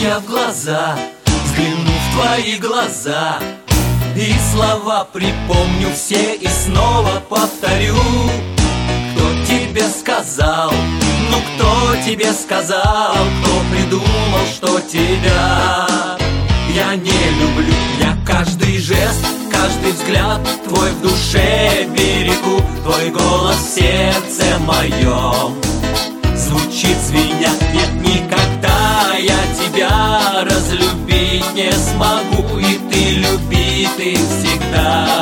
я в глаза, взгляну в твои глаза, и слова припомню все и снова повторю. Кто тебе сказал, ну кто тебе сказал, кто придумал, что тебя я не люблю? Я каждый жест, каждый взгляд твой в душе берегу, твой голос в сердце моем звучит звеня. Нет, никогда я тебя разлюбить не смогу, и ты любить ты всегда